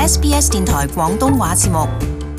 SBS 電台廣東話節目。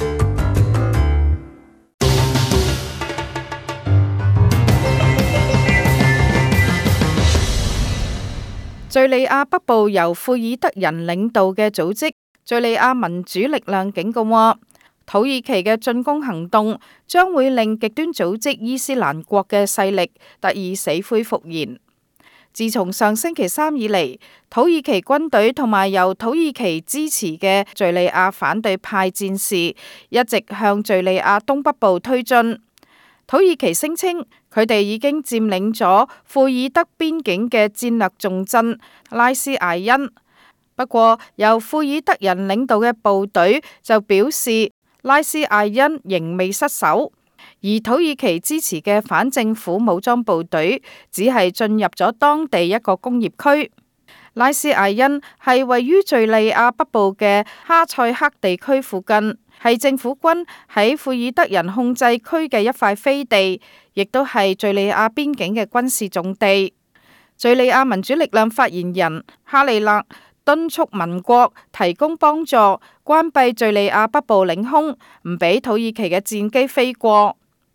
敘利亞北部由庫爾德人領導嘅組織敘利亞民主力量警告話，土耳其嘅進攻行動將會令極端組織伊斯蘭國嘅勢力得以死灰復燃。自從上星期三以嚟，土耳其軍隊同埋由土耳其支持嘅敘利亞反對派戰士一直向敘利亞東北部推進。土耳其聲稱佢哋已經佔領咗庫爾德邊境嘅戰略重鎮拉斯艾恩，不過由庫爾德人領導嘅部隊就表示拉斯艾恩仍未失守，而土耳其支持嘅反政府武裝部隊只係進入咗當地一個工業區。拉斯艾恩係位於敘利亞北部嘅哈塞克地區附近，係政府軍喺庫爾德人控制區嘅一塊飛地，亦都係敘利亞邊境嘅軍事重地。敘利亞民主力量發言人哈利勒敦促民國提供幫助，關閉敘利亞北部領空，唔俾土耳其嘅戰機飛過。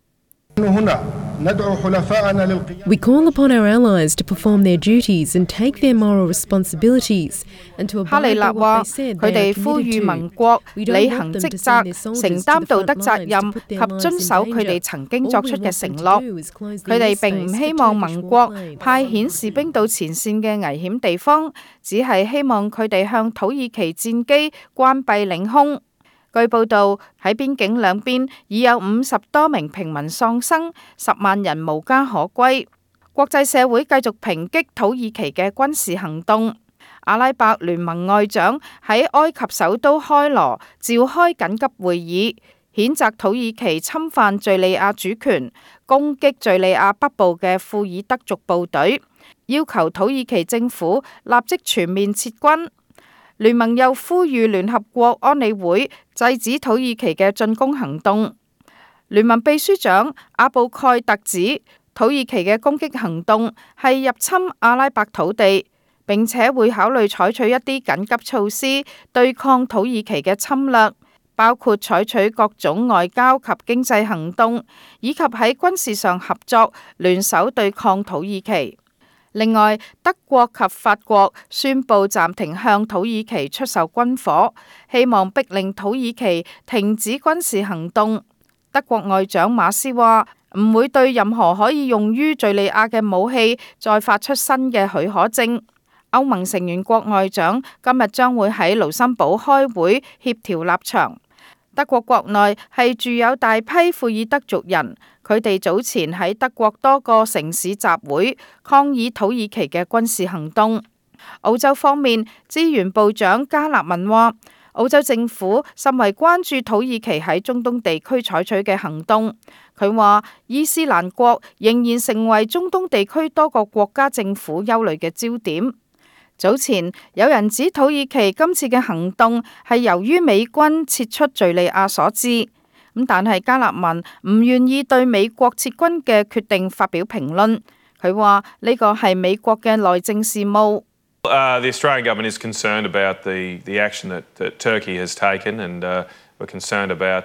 We call upon our allies to perform their duties and take their moral responsibilities and to abide by what they said they are committed to. 佢哋呼籲盟國履行職責，承擔道德責任及遵守佢哋曾經作出嘅承諾。佢哋並唔希望盟國派遣士兵到前線嘅危險地方，只係希望佢哋向土耳其戰機關閉領空。據報道，喺邊境兩邊已有50多名平民喪生，10萬人無家可歸。國際社會繼續抨擊土耳其嘅軍事行動。阿拉伯聯盟外長喺埃及首都開羅召開緊急會議，譴責土耳其侵犯敘利亞主權，攻擊敘利亞北部嘅庫爾德族部隊，要求土耳其政府立即全面撤軍。聯盟又呼籲聯合國安理會制止土耳其嘅進攻行動。聯盟秘書長阿布蓋特指，土耳其嘅攻擊行動係入侵阿拉伯土地，並且會考慮採取一啲緊急措施對抗土耳其嘅侵略，包括採取各種外交及經濟行動，以及喺軍事上合作，聯手對抗土耳其。另外，德國及法國宣布暫停向土耳其出售軍火，希望逼令土耳其停止軍事行動。德國外長馬斯話唔會對任何可以用於敘利亞嘅武器再發出新嘅許可證。歐盟成員國外長今日將會喺盧森堡開會協調立場。德國國內係住有大批庫爾德族人，佢哋早前喺德國多個城市集會抗議土耳其嘅軍事行動。澳洲方面，資源部長加納文話，澳洲政府甚為關注土耳其喺中東地區採取嘅行動。佢話伊斯蘭國仍然成為中東地區多個國家政府憂慮嘅焦點。早前有人指土耳其今次嘅行動係由於美軍撤出敘利亞所致，但係加納文唔願意對美國撤軍嘅決定發表評論。佢話呢個係美國嘅內政事務。 The Australian government is concerned about the action that Turkey has taken and we're concerned about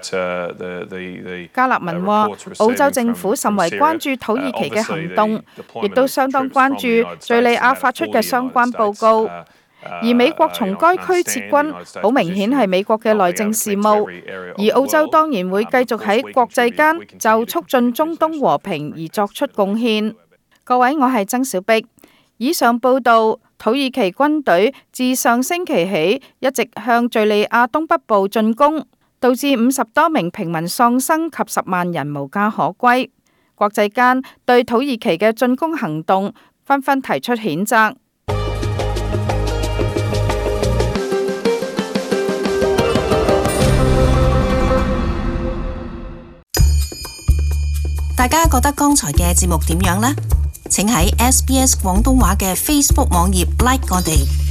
the 加納文話，澳洲政府甚為關注土耳其嘅行動，亦都相當關注敘利亞發出嘅相關報告。而美國從該區撤軍，好明顯係美國嘅內政事務。而澳洲當然會繼續喺國際間就促進中東和平而作出貢獻。各位，我係曾小碧。以上報道，土耳其軍隊自上星期起一直向敘利亞東北部進攻，導致50多名平民喪生及10萬人無家可歸。國際間對土耳其嘅進攻行動紛紛提出譴責。 大家覺得剛才嘅節目點樣呢？請喺SBS 廣東話嘅 Facebook 網頁 like 我哋。